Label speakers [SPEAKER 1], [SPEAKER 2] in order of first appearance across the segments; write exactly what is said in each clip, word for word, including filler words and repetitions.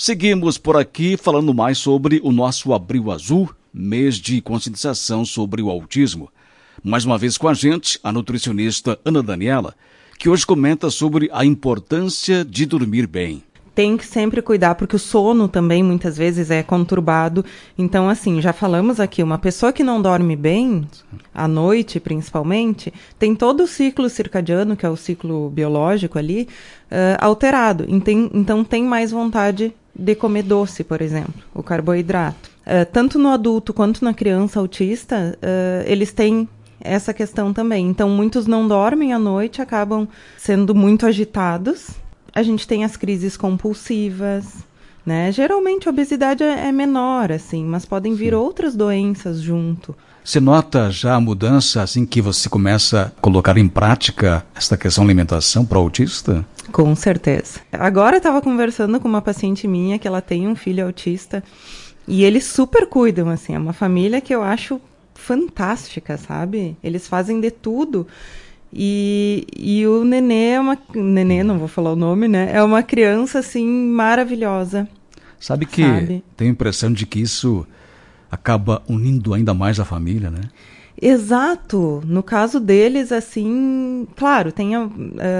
[SPEAKER 1] Seguimos por aqui falando mais sobre o nosso Abril Azul, mês de conscientização sobre o autismo. Mais uma vez com a gente, a nutricionista Ana Daniela, que hoje comenta sobre a importância de dormir bem.
[SPEAKER 2] Tem que sempre cuidar, porque o sono também muitas vezes é conturbado. Então, assim, já falamos aqui, uma pessoa que não dorme bem, à noite principalmente, tem todo o ciclo circadiano, que é o ciclo biológico ali, uh, alterado. Então, então tem mais vontade de comer doce, por exemplo, o carboidrato. Uh, tanto no adulto quanto na criança autista, uh, eles têm essa questão também. Então, muitos não dormem à noite, acabam sendo muito agitados. A gente tem as crises compulsivas, né? Geralmente a obesidade é menor, assim, mas podem vir Sim. outras doenças junto.
[SPEAKER 1] Você nota já a mudança assim que você começa a colocar em prática essa questão de alimentação para o autista?
[SPEAKER 2] Com certeza. Agora eu estava conversando com uma paciente minha que ela tem um filho autista e eles super cuidam, assim, é uma família que eu acho fantástica, sabe? Eles fazem de tudo. E, e o Nenê é uma... Nenê, não vou falar o nome, né? É uma criança, assim, maravilhosa.
[SPEAKER 1] Sabe que sabe? Tenho a impressão de que isso acaba unindo ainda mais a família, né?
[SPEAKER 2] Exato. No caso deles, assim... Claro, tem... Uh,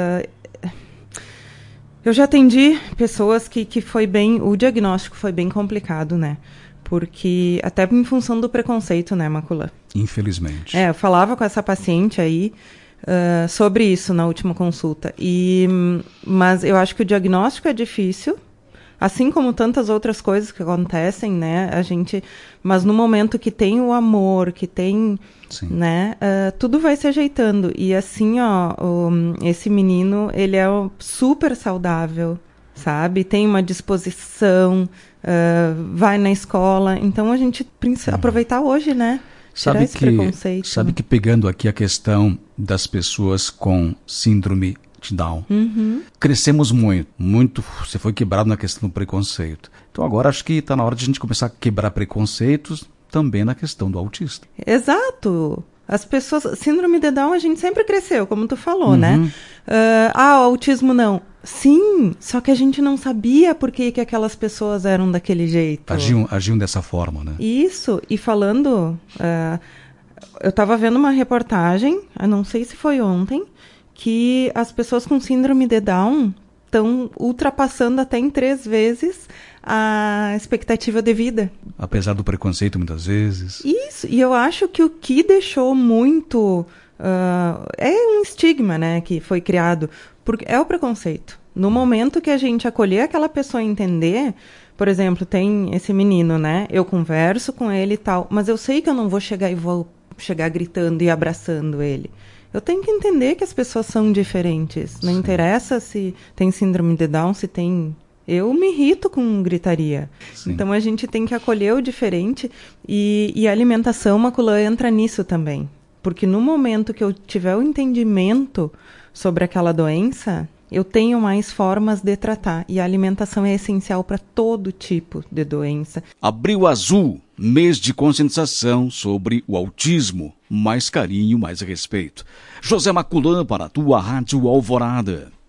[SPEAKER 2] eu já atendi pessoas que, que foi bem... O diagnóstico foi bem complicado, né? Porque... Até em função do preconceito, né, Macula?
[SPEAKER 1] Infelizmente.
[SPEAKER 2] É, eu falava com essa paciente aí... Uh, sobre isso na última consulta. E, mas eu acho que o diagnóstico é difícil, assim como tantas outras coisas que acontecem, né? A gente, mas no momento que tem o amor, que tem, Sim. né? Uh, tudo vai se ajeitando. E assim, ó, o, esse menino, ele é super saudável, sabe? Tem uma disposição, uh, vai na escola. Então a gente precisa aproveitar hoje, né?
[SPEAKER 1] Sabe que, sabe que pegando aqui a questão das pessoas com síndrome de Down,
[SPEAKER 2] uhum.
[SPEAKER 1] crescemos muito, muito, você foi quebrado na questão do preconceito. Então agora acho que está na hora de a gente começar a quebrar preconceitos também na questão do autista.
[SPEAKER 2] Exato! As pessoas, síndrome de Down a gente sempre cresceu, como tu falou,
[SPEAKER 1] uhum.
[SPEAKER 2] né? Uh, ah, autismo não. Sim, só que a gente não sabia por que, que aquelas pessoas eram daquele jeito.
[SPEAKER 1] Agiam, agiam dessa forma, né?
[SPEAKER 2] Isso, e falando... Uh, eu estava vendo uma reportagem, eu não sei se foi ontem, que as pessoas com síndrome de Down estão ultrapassando até em três vezes a expectativa de vida.
[SPEAKER 1] Apesar do preconceito, muitas vezes.
[SPEAKER 2] Isso, e eu acho que o que deixou muito... Uh, é um estigma, né, que foi criado, porque é o preconceito. No momento que a gente acolher aquela pessoa e entender, por exemplo, tem esse menino, né, eu converso com ele e tal, mas eu sei que eu não vou chegar e vou chegar gritando e abraçando ele. Eu tenho que entender que as pessoas são diferentes. Não Sim. interessa se tem síndrome de Down, se tem... Eu me irrito com gritaria. Sim. Então a gente tem que acolher o diferente e, e a alimentação, Macula, entra nisso também. Porque no momento que eu tiver o entendimento sobre aquela doença, eu tenho mais formas de tratar. E a alimentação é essencial para todo tipo de doença.
[SPEAKER 1] Abril Azul, mês de conscientização sobre o autismo. Mais carinho, mais respeito. José Maculã para a tua Rádio Alvorada.